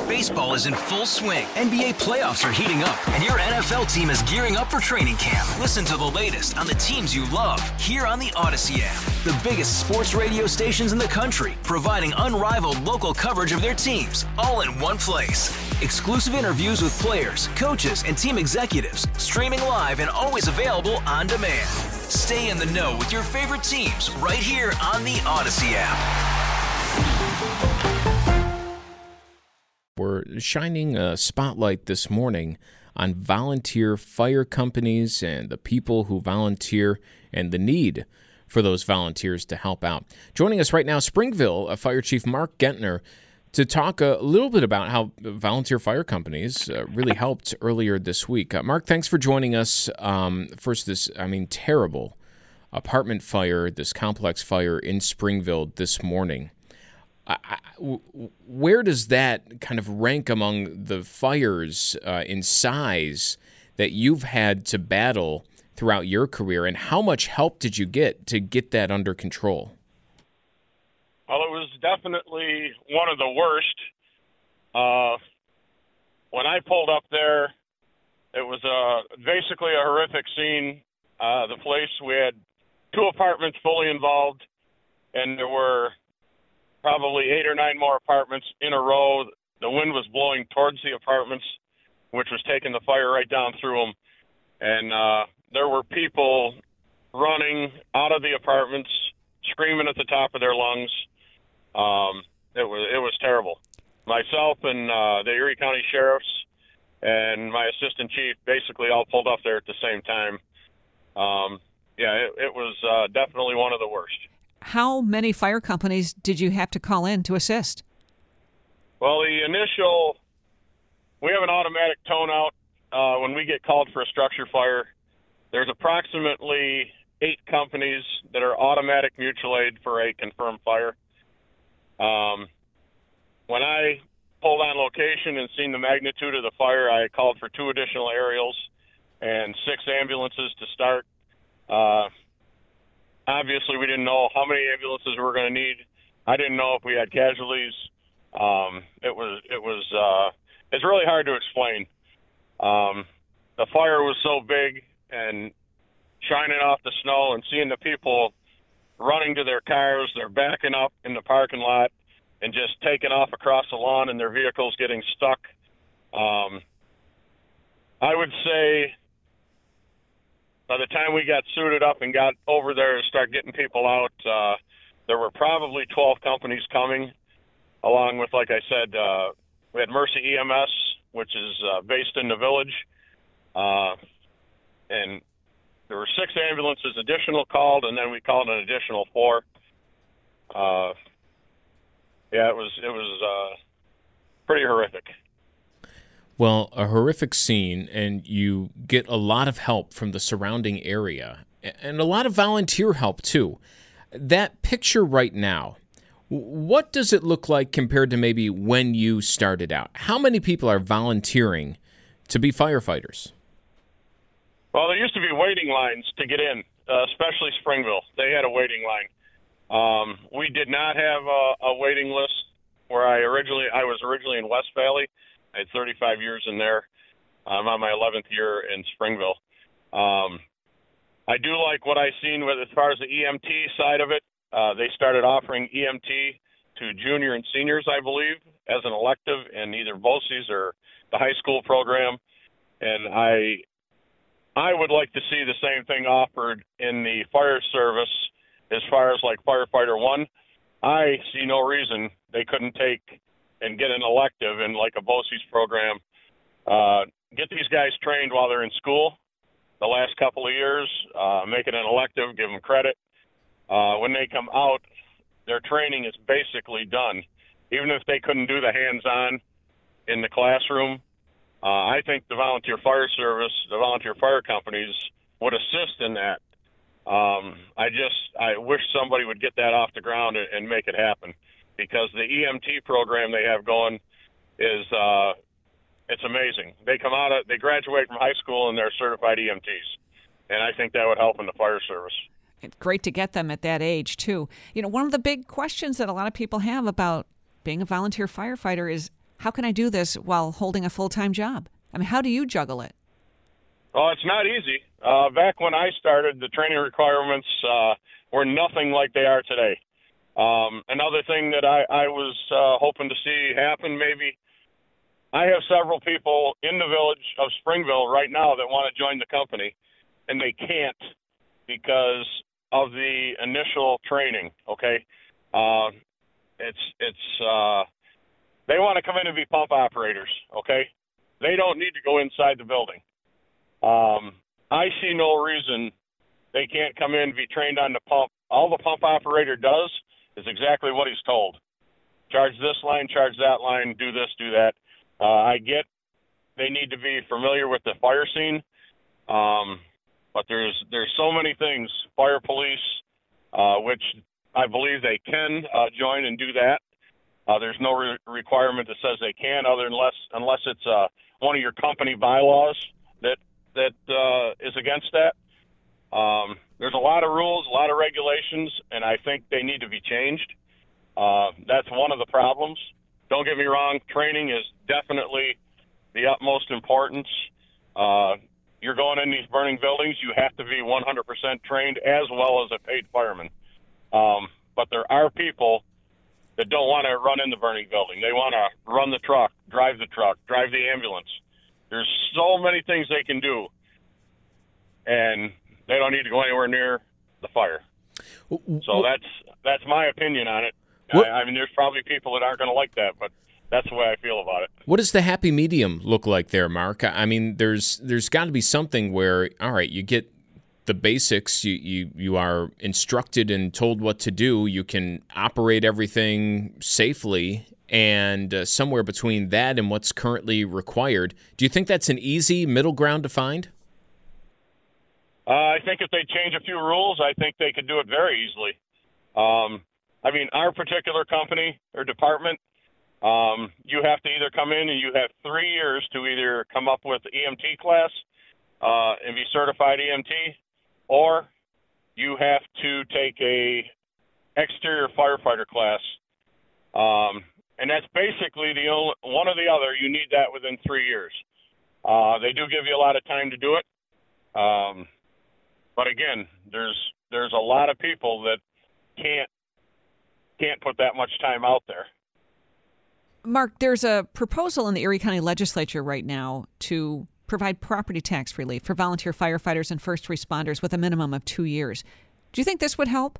Baseball is in full swing. NBA playoffs are heating up, and your NFL team is gearing up for training camp. Listen to the latest on the teams you love here on the Odyssey app. The biggest sports radio stations in the country, providing unrivaled local coverage of their teams, all in one place. Exclusive interviews with players, coaches, and team executives, streaming live and always available on demand. Stay in the know with your favorite teams right here on the Odyssey app. We're shining a spotlight this morning on volunteer fire companies and the people who volunteer and the need for those volunteers to help out. Joining us right now, Springville Fire Chief Mark Gentner, to talk a little bit about how volunteer fire companies really helped earlier this week. Mark, thanks for joining us. First, this, terrible apartment fire, this complex fire in Springville this morning. Where does that kind of rank among the fires in size that you've had to battle throughout your career, and how much help did you get to get that under control? Well, it was definitely one of the worst. When I pulled up there, it was basically a horrific scene. The place, we had 2 apartments fully involved, and there were probably 8 or 9 more apartments in a row. The wind was blowing towards the apartments, which was taking the fire right down through them. And there were people running out of the apartments, screaming at the top of their lungs. It was terrible. Myself and the Erie County Sheriffs and my assistant chief basically all pulled up there at the same time. It was definitely one of the worst. How many fire companies did you have to call in to assist? Well, we have an automatic tone out when we get called for a structure fire. There's approximately 8 companies that are automatic mutual aid for a confirmed fire. When I pulled on location and seen the magnitude of the fire, I called for 2 additional aerials and 6 ambulances to start. Obviously, we didn't know how many ambulances we were going to need. I didn't know if we had casualties. It's really hard to explain. The fire was so big and shining off the snow, and seeing the people running to their cars, they're backing up in the parking lot and just taking off across the lawn, and their vehicles getting stuck. I would say by the time we got suited up and got over there to start getting people out, there were probably 12 companies coming, along with, like I said, we had Mercy EMS, which is based in the village, and there were 6 ambulances additional called, and then we called an additional 4. It was pretty horrific. Well, a horrific scene, and you get a lot of help from the surrounding area, and a lot of volunteer help, too. That picture right now, what does it look like compared to maybe when you started out? How many people are volunteering to be firefighters? Well, there used to be waiting lines to get in, especially Springville. They had a waiting line. We did not have a waiting list where I was originally in West Valley. I had 35 years in there. I'm on my 11th year in Springville. I do like what I've seen with as far as the EMT side of it. They started offering EMT to junior and seniors, I believe, as an elective in either BOCES or the high school program. And I would like to see the same thing offered in the fire service as far as like Firefighter 1. I see no reason they couldn't take and get an elective in like a BOCES program. Get these guys trained while they're in school the last couple of years, make it an elective, give them credit. When they come out, their training is basically done. Even if they couldn't do the hands-on in the classroom, I think the volunteer fire service, the volunteer fire companies would assist in that. I wish somebody would get that off the ground and make it happen, because the EMT program they have going is it's amazing. They graduate from high school and they're certified EMTs, and I think that would help in the fire service. It's great to get them at that age, too. You know, one of the big questions that a lot of people have about being a volunteer firefighter is, how can I do this while holding a full-time job? I mean, how do you juggle it? Well, it's not easy. Back when I started, the training requirements were nothing like they are today. Another thing that I was hoping to see happen, maybe, I have several people in the village of Springville right now that want to join the company, and they can't because of the initial training, okay? They want to come in and be pump operators, okay? They don't need to go inside the building. I see no reason they can't come in and be trained on the pump. All the pump operator does is exactly what he's told. Charge this line, charge that line, do this, do that. I get they need to be familiar with the fire scene, but there's so many things, fire police, which I believe they can join and do that. There's no requirement that says they can, unless it's one of your company bylaws that is against that. There's a lot of rules, a lot of regulations, and I think they need to be changed. That's one of the problems. Don't get me wrong, training is definitely the utmost importance. You're going in these burning buildings, you have to be 100% trained as well as a paid fireman. But there are people that don't want to run in the burning building. They want to run the truck, drive the ambulance. There's so many things they can do, and they don't need to go anywhere near the fire. So that's my opinion on it. I mean, there's probably people that aren't going to like that, but that's the way I feel about it. What does the happy medium look like there, Mark? I mean, there's got to be something where, all right, you get the basics, you are instructed and told what to do, you can operate everything safely, and somewhere between that and what's currently required. Do you think that's an easy middle ground to find? I think if they change a few rules, I think they could do it very easily. I mean, our particular company or department, you have to either come in and you have 3 years to either come up with the EMT class and be certified EMT, or you have to take a exterior firefighter class. And that's basically the only one or the other. You need that within 3 years. They do give you a lot of time to do it. But again, there's a lot of people that can't put that much time out there. Mark, there's a proposal in the Erie County Legislature right now to provide property tax relief for volunteer firefighters and first responders with a minimum of 2 years. Do you think this would help?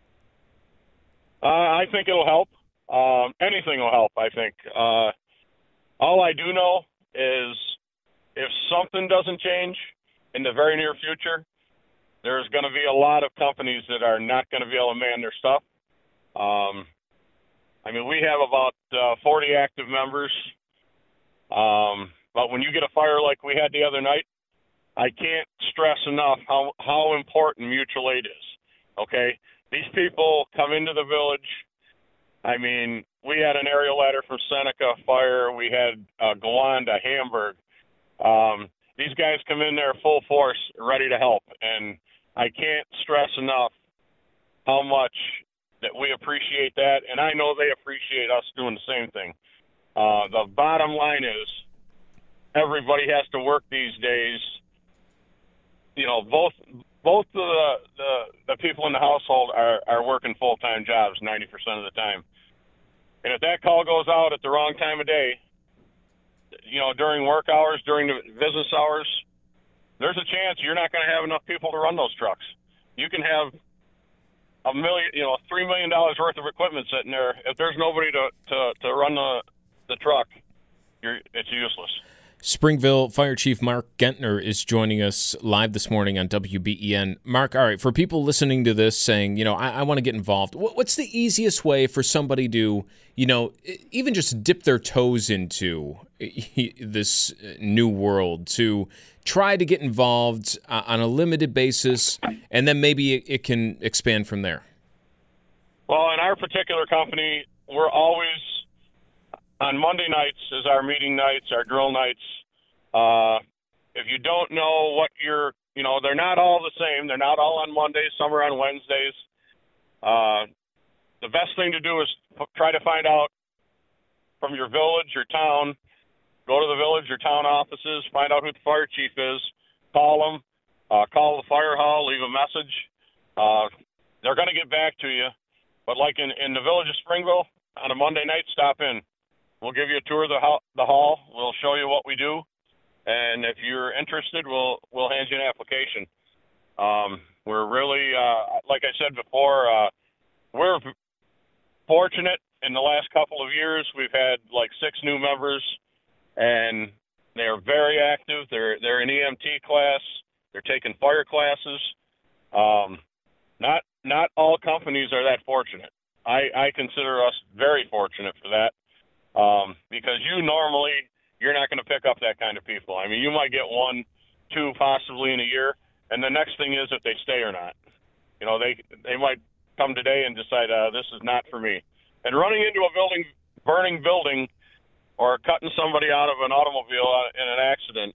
I think it'll help. Anything will help, I think. All I do know is if something doesn't change in the very near future, there's going to be a lot of companies that are not going to be able to man their stuff. I mean, we have about 40 active members. But when you get a fire like we had the other night, I can't stress enough how important mutual aid is. Okay? These people come into the village. I mean, we had an aerial ladder from Seneca fire. We had Gowanda, Hamburg. These guys come in there full force, ready to help. And I can't stress enough how much that we appreciate that. And I know they appreciate us doing the same thing. The bottom line is everybody has to work these days. You know, both the people in the household are working full-time jobs 90% of the time. And if that call goes out at the wrong time of day, you know, during work hours, during the business hours, there's a chance you're not going to have enough people to run those trucks. You can have $3 million worth of equipment sitting there. If there's nobody to run the truck, it's useless. Springville Fire Chief Mark Gentner is joining us live this morning on WBEN. Mark, all right, for people listening to this saying, you know, I want to get involved, what's the easiest way for somebody to, you know, even just dip their toes into this new world, to try to get involved on a limited basis, and then maybe it can expand from there? Well, in our particular company, we're always on Monday nights is our meeting nights, our drill nights. If you don't know what they're not all the same. They're not all on Mondays. Some are on Wednesdays. The best thing to do is try to find out from your village or town, go to the village or town offices, find out who the fire chief is, call them, call the fire hall, leave a message. They're going to get back to you. But like in the village of Springville, on a Monday night, stop in. We'll give you a tour of the hall. We'll show you what we do. And if you're interested, we'll hand you an application. We're really, like I said before, we're fortunate. In the last couple of years, we've had like 6 new members, and they're very active. They're in EMT class. They're taking fire classes. Not all companies are that fortunate. I consider us very fortunate for that, because you're not going to pick up that kind of people. I mean, you might get 1, 2 possibly in a year, and the next thing is if they stay or not. You know, they might come today and decide this is not for me. And running into a burning building, or cutting somebody out of an automobile in an accident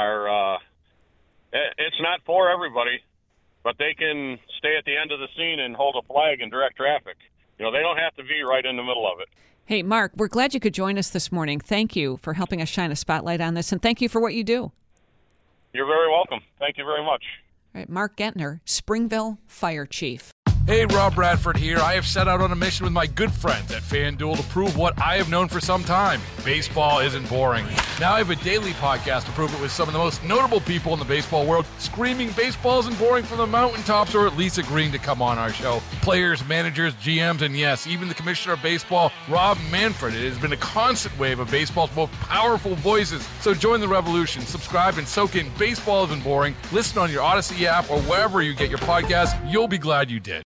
it's not for everybody, but they can stay at the end of the scene and hold a flag and direct traffic. You know, they don't have to be right in the middle of it. Hey, Mark, we're glad you could join us this morning. Thank you for helping us shine a spotlight on this, and thank you for what you do. You're very welcome. Thank you very much. All right, Mark Gentner, Springville Fire Chief. Hey, Rob Bradford here. I have set out on a mission with my good friends at FanDuel to prove what I have known for some time. Baseball isn't boring. Now I have a daily podcast to prove it with some of the most notable people in the baseball world, screaming baseball isn't boring from the mountaintops, or at least agreeing to come on our show. Players, managers, GMs, and yes, even the commissioner of baseball, Rob Manfred. It has been a constant wave of baseball's most powerful voices. So join the revolution. Subscribe and soak in Baseball Isn't Boring. Listen on your Odyssey app or wherever you get your podcasts. You'll be glad you did.